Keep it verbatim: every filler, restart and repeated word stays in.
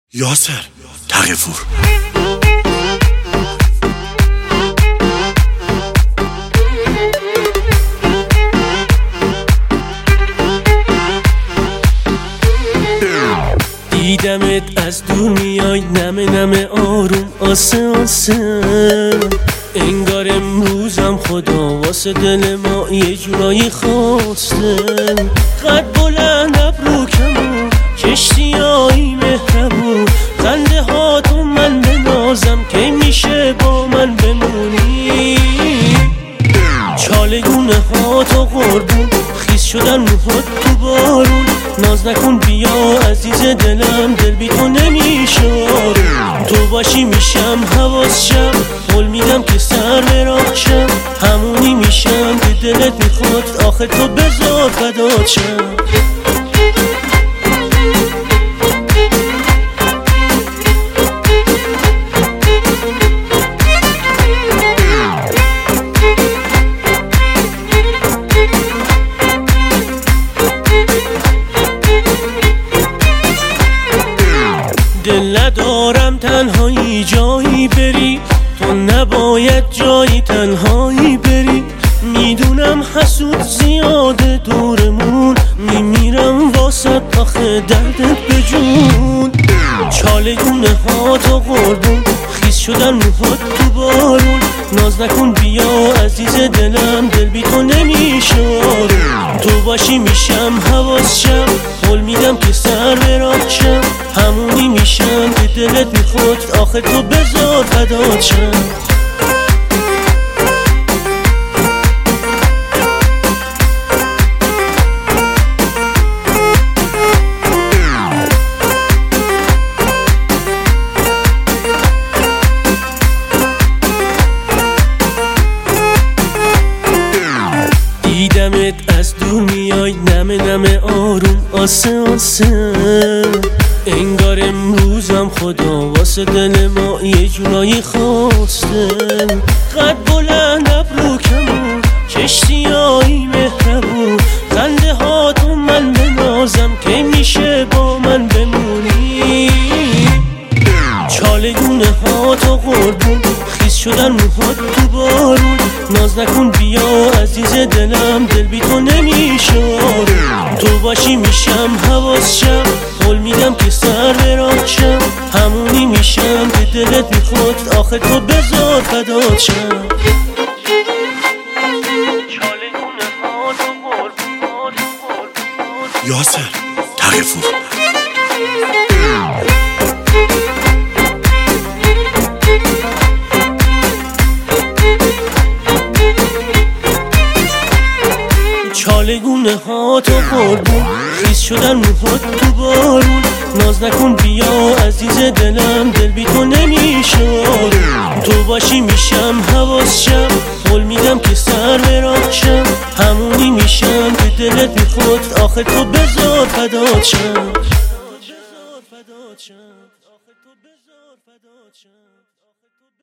یاسر تقی‌پور. دیدمت از دور میای نمه نمه آروم آسه آسه، انگار امروزم خدا واسه دل ما یه جورایی خواسته. قد بلند ابرو کمون کشتیایی مهربون، خنده هاتون من بنازم کی میشه با من بمونی. چالگونه هاتو قربون خیس شدن موهات تو بارون، ناز نکن بیا عزیز دلم دل بی تو نمیشه. تو باشی میشم حواس شم، قول میدم که سر به راه شم، همونی میشم که دلت میخواد آخه تو بذار فدات شم. دل ندارم تنهایی جایی بری، تو نباید جایی تنهایی بری. میدونم حسود زیاده دورمون، میمیرم واسه آخه دردت به جون. چالگونه هاتو قربون خیس شدن موهات تو بارون، ناز نکن بیا عزیز دلم دل بی تو نمیشه. تو باشی میشم حواس شم، قول میدم که سر به راه شم، همونی میشم که دلت میخواد آخه تو بذار فدات شم. دیدمت از دور میای نمه نمه آروم آسه آسه، انگار امروزم خدا واسه دل ما یه جورایی خواسته. قد بلند ابرو کمون کشتیایی مهربون، خنده هاتون من بنازم کی میشه با من بمونی. چالگونه هاتو قربون خیس شدن موهات تو بارون، ناز نکن بیا عزیز دلم دل بی تو نمیشه. تو باشی میشم حواس شم، قول میدم که سر به راه شم، همونی میشم که دلت میخواد آخه تو بذار فدات شم. یاسر تقی‌پور. چالگونه هاتو قربون خیس شدن موهات تو بارون، ناز نکن بیا عزیز دلم دل بی تو نمیشه. تو باشی میشم حواس شم، قول میدم که سر به راه شم، همونی میشم که دلت میخواد آخه تو بذار فدات شم.